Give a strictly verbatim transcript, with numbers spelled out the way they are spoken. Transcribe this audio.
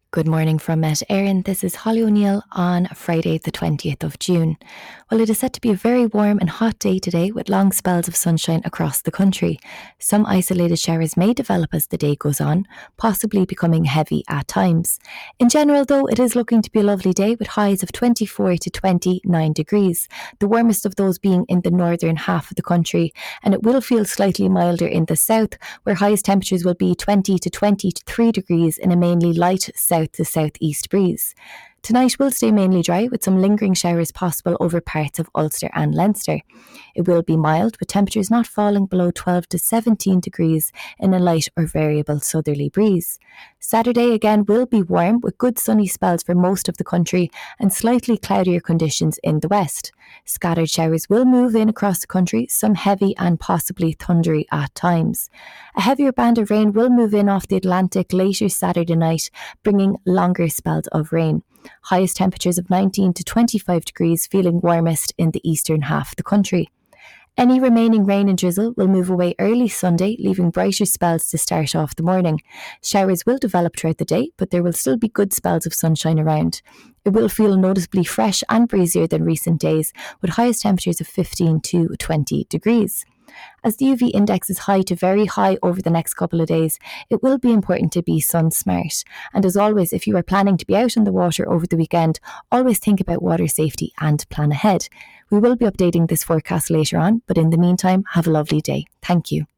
Good morning from Met Éireann. This is Holly O'Neill on Friday the twentieth of June. Well, it is set to be a very warm and hot day today with long spells of sunshine across the country. Some isolated showers may develop as the day goes on, possibly becoming heavy at times. In general though, it is looking to be a lovely day with highs of twenty-four to twenty-nine degrees, the warmest of those being in the northern half of the country, and it will feel slightly milder in the south where highest temperatures will be twenty to twenty-three degrees in a mainly light south to southeast breeze. Tonight will stay mainly dry with some lingering showers possible over parts of Ulster and Leinster. It will be mild with temperatures not falling below twelve to seventeen degrees in a light or variable southerly breeze. Saturday again will be warm with good sunny spells for most of the country and slightly cloudier conditions in the west. Scattered showers will move in across the country, some heavy and possibly thundery at times. A heavier band of rain will move in off the Atlantic later Saturday night, bringing longer spells of rain. Highest temperatures of nineteen to twenty-five degrees, feeling warmest in the eastern half of the country. Any remaining rain and drizzle will move away early Sunday, leaving brighter spells to start off the morning. Showers will develop throughout the day, but there will still be good spells of sunshine around. It will feel noticeably fresh and breezier than recent days, with highest temperatures of fifteen to twenty degrees. As the U V index is high to very high over the next couple of days, it will be important to be sun smart. And as always, if you are planning to be out in the water over the weekend, always think about water safety and plan ahead. We will be updating this forecast later on, but in the meantime, have a lovely day. Thank you.